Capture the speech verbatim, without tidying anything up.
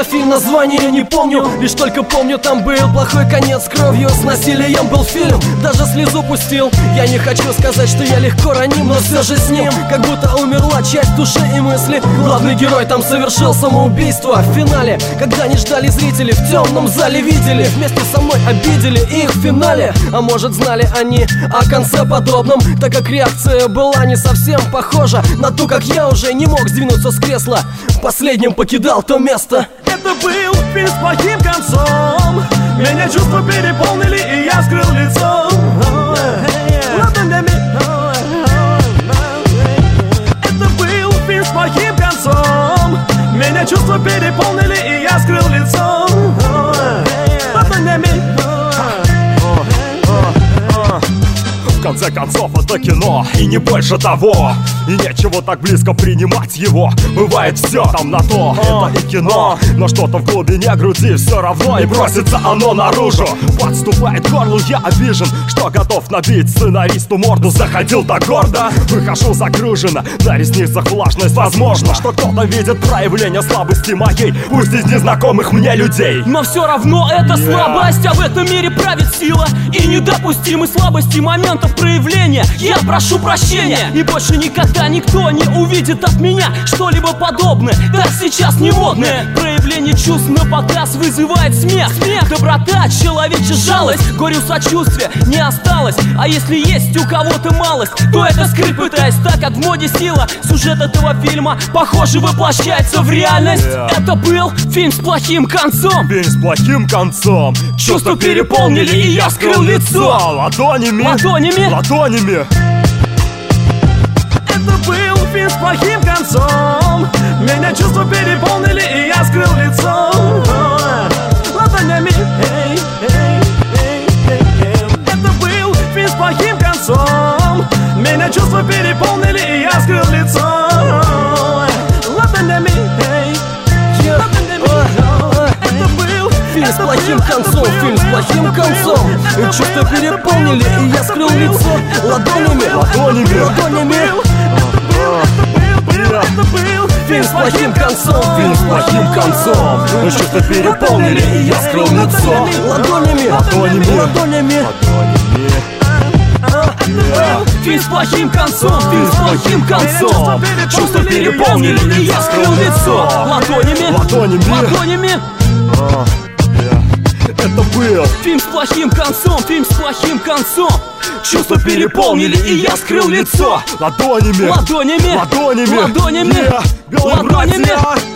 на фильм, название я не помню. Лишь только помню, там был плохой конец, кровью с насилием был фильм. Даже слезу пустил. Я не хочу сказать, что я легко раним, но все же с ним как будто умерла часть души и мысли. Главный герой там совершил самоубийство. В финале, когда не ждали зрители, в темном зале видели, вместе со мной обидели их в финале. А может, знали они о конце подобном, так как реакция была не совсем похожа на ту, как я уже не мог сдвинуться с кресла. Последним покидал то место. Это был фильм с плохим концом. Меня чувства переполнили, и я скрыл лицо. Это был фильм с плохим концом. Меня чувства переполнили, и я скрыл лицо. В конце концов, это кино, и не больше того. И нечего так близко принимать его. Бывает все там на то, это и кино. Но что-то в глубине груди все равно, и просится оно наружу. Подступает к горлу, я обижен, что готов набить сценаристу морду. Заходил так гордо, выхожу загруженно. На ресницах влажность, возможно, что кто-то видит проявление слабости моей, пусть из незнакомых мне людей. Но все равно это yeah. слабость, а в этом мире правит сила. И недопустимы слабости моментов проявления. Я прошу прощения, и больше никогда никто не увидит от меня что-либо подобное. Так сейчас не модное. Проявление чувств на показ вызывает смех. Смех, доброта, человечья жалость, горю сочувствия не осталось. А если есть у кого-то малость, то это скрыть пытаясь, так как в моде сила. Сюжет этого фильма, похоже, воплощается в реальность. yeah. Это был фильм с плохим концом. Фильм с плохим концом. Чувства переполнили, и я скрыл лицо. Ладонями, ладонями, ладонями. Это был фильм с плохим концом. Меня чувства переполнили, и я скрыл лицо. Ладонями. Это был фильм с плохим концом. Меня чувства переполнили, и я скрыл лицо. Ладонями. Это был фильм с плохим концом, фильм с плохим концом. Чувства переполнили, и я скрыл лицо. Ладонями, ладонями, ладонями. Фильм с плохим концом, фильм с плохим концом. Чувства переполнили, и я скрыл лицо. Ладонями, ладонями, ладонями. Фильм с плохим концом, фильм с плохим концом. Чувства переполнили, и я скрыл лицо. Ладонями, ладонями, ладонями. Это был фильм с плохим концом, фильм с плохим концом. Чувства переполнили, и я скрыл лицо. Ладонями, ладонями, ладонями, ладонями, yeah. ладонями.